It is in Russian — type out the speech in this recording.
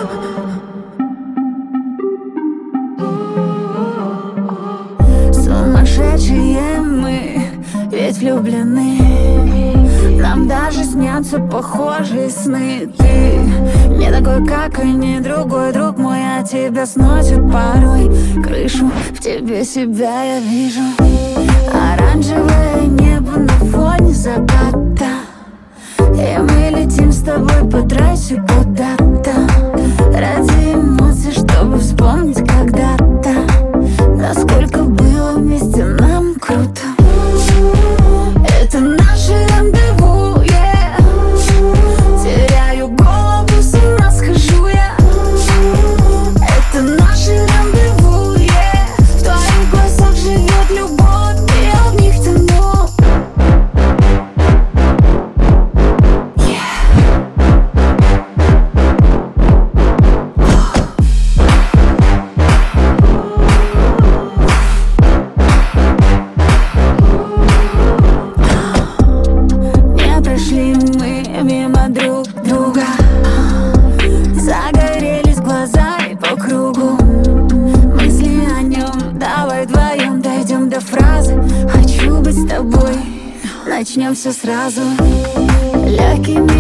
Сумасшедшие мы, ведь влюблены. Нам даже снятся похожие сны. Ты не такой, как они, другой друг мой, а тебя сносит порой крышу. В тебе себя я вижу. Оранжевое небо на фоне заката, и мы летим с тобой по трассе куда-то. Ради эмоций, чтобы вспомнить когда-то, насколько было вместе нам круто. Это наше рандеву, yeah. Теряю голову, с ума схожу я. Это наше рандеву, yeah. В твоих глазах живет любовь, и я в них тону, yeah. Не прошли мы мимо друг друга, загорелись глаза и по кругу. Мысли о нем, давай вдвоем дойдем до фразы «хочу быть с тобой». Начнем все сразу. Легкий